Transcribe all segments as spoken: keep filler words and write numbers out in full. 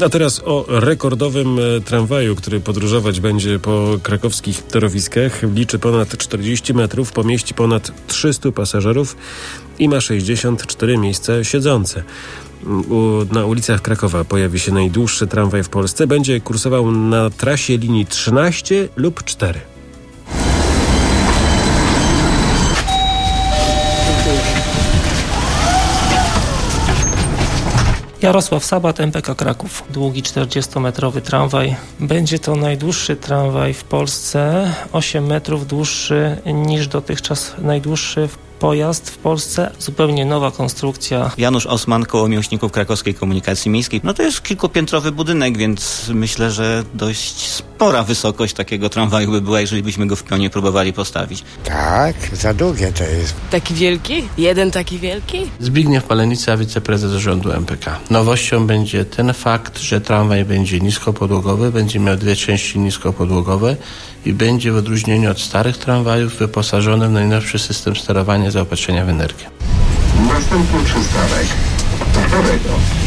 A teraz o rekordowym tramwaju, który podróżować będzie po krakowskich torowiskach. Liczy ponad czterdzieści metrów, pomieści ponad trzystu pasażerów i ma sześćdziesiąt cztery miejsca siedzące. U, na ulicach Krakowa pojawi się najdłuższy tramwaj w Polsce. Będzie kursował na trasie linii trzynaście lub cztery. Jarosław Sabat, M P K Kraków. Długi czterdziestometrowy tramwaj. Będzie to najdłuższy tramwaj w Polsce, osiem metrów dłuższy niż dotychczas najdłuższy pojazd w Polsce. Zupełnie nowa konstrukcja. Janusz Osman, koło miłośników krakowskiej komunikacji miejskiej. No to jest kilkupiętrowy budynek, więc myślę, że dość spora wysokość takiego tramwaju by była, jeżeli byśmy go w pionie próbowali postawić. Tak, za długie to jest. Taki wielki? Jeden taki wielki? Zbigniew Palenica, wiceprezes rządu M P K. Nowością będzie ten fakt, że tramwaj będzie niskopodłogowy, będzie miał dwie części niskopodłogowe i będzie w odróżnieniu od starych tramwajów wyposażony w najnowszy system sterowania zaopatrzenia w energię. Następny przystanek Torego.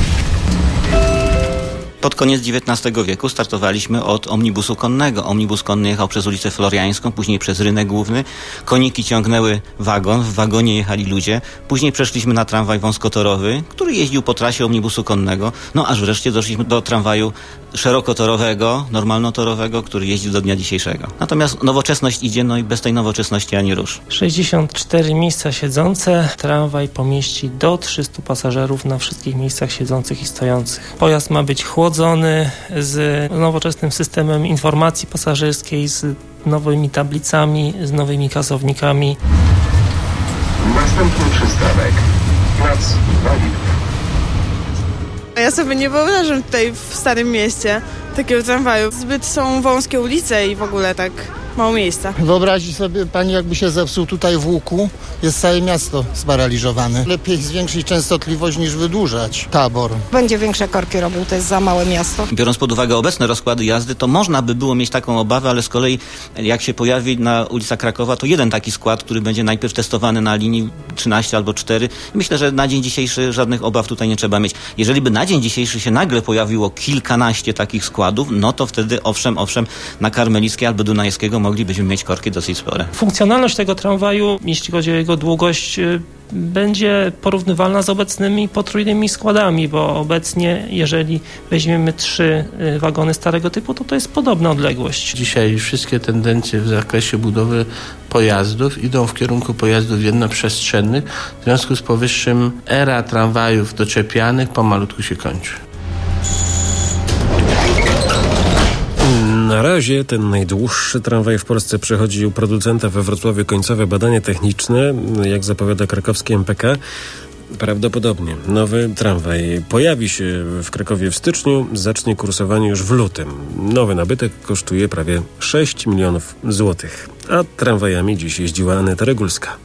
Pod koniec dziewiętnastego wieku startowaliśmy od omnibusu konnego. Omnibus konny jechał przez ulicę Floriańską, później przez Rynek Główny. Koniki ciągnęły wagon, w wagonie jechali ludzie. Później przeszliśmy na tramwaj wąskotorowy, który jeździł po trasie omnibusu konnego. No aż wreszcie doszliśmy do tramwaju szerokotorowego, normalnotorowego, który jeździł do dnia dzisiejszego. Natomiast nowoczesność idzie, no i bez tej nowoczesności ani rusz. sześćdziesiąt cztery miejsca siedzące. Tramwaj pomieści do trzystu pasażerów na wszystkich miejscach siedzących i stojących. Pojazd ma być chłodzony z nowoczesnym systemem informacji pasażerskiej, z nowymi tablicami, z nowymi kasownikami. Następny przystanek Plac Walidów. Ja sobie nie wyobrażam tutaj w Starym Mieście takiego tramwaju. Zbyt są wąskie ulice i w ogóle tak mało miejsca. Wyobrazi sobie pani, jakby się zepsuł tutaj w Łuku, jest całe miasto sparaliżowane. Lepiej zwiększyć częstotliwość niż wydłużać tabor. Będzie większe korki robił, to jest za małe miasto. Biorąc pod uwagę obecne rozkłady jazdy, to można by było mieć taką obawę, ale z kolei jak się pojawi na ulica Krakowa, to jeden taki skład, który będzie najpierw testowany na linii trzynaście albo cztery. Myślę, że na dzień dzisiejszy żadnych obaw tutaj nie trzeba mieć. Jeżeli by na dzień dzisiejszy się nagle pojawiło kilkanaście takich składów, no to wtedy owszem, owszem, na Karmelickiej albo Dunajskiego moglibyśmy mieć korki dosyć spore. Funkcjonalność tego tramwaju, jeśli chodzi o jego długość, będzie porównywalna z obecnymi potrójnymi składami, bo obecnie, jeżeli weźmiemy trzy wagony starego typu, to to jest podobna odległość. Dzisiaj wszystkie tendencje w zakresie budowy pojazdów idą w kierunku pojazdów jednoprzestrzennych. W związku z powyższym era tramwajów doczepianych pomalutku się kończy. Na razie ten najdłuższy tramwaj w Polsce przechodzi u producenta we Wrocławiu końcowe badanie techniczne, jak zapowiada krakowski M P K. Prawdopodobnie nowy tramwaj pojawi się w Krakowie w styczniu, zacznie kursowanie już w lutym. Nowy nabytek kosztuje prawie sześć milionów złotych, a tramwajami dziś jeździła Aneta Regulska.